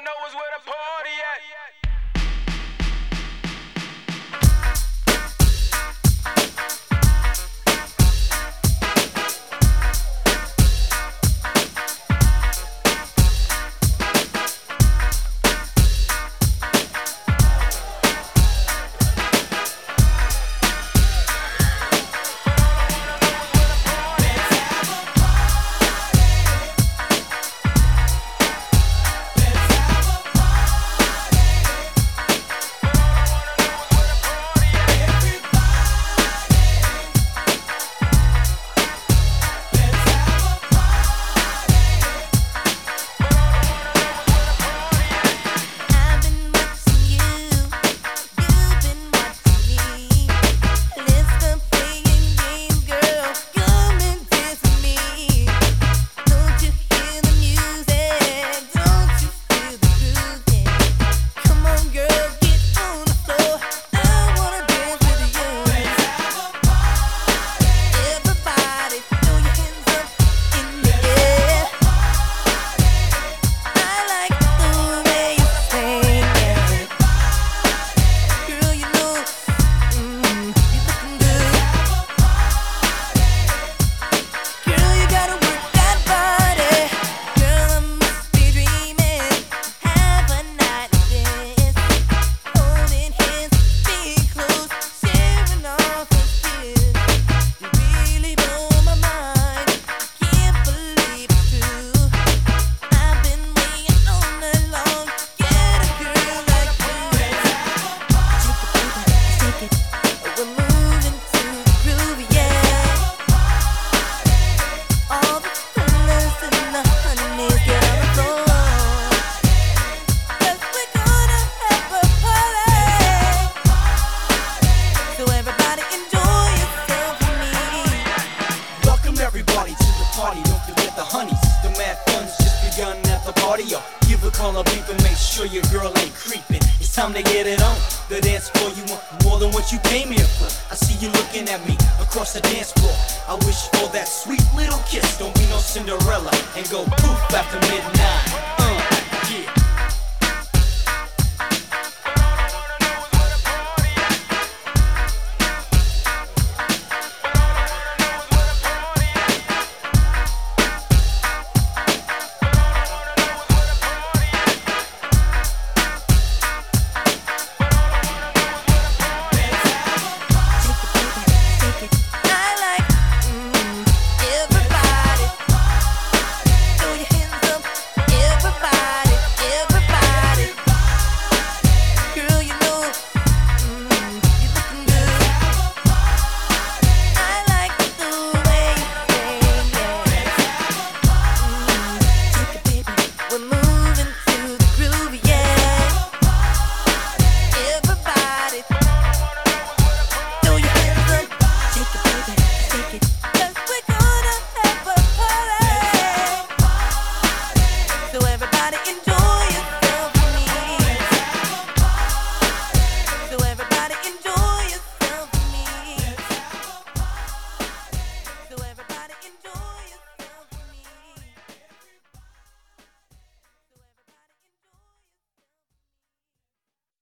know is where the party at. Give a call up, beep and make sure your girl ain't creeping. It's time to get it on the dance floor. You want more than what you came here for. I see you looking at me across the dance floor. I wish for that sweet little kiss. Don't be no Cinderella and go poof after midnight.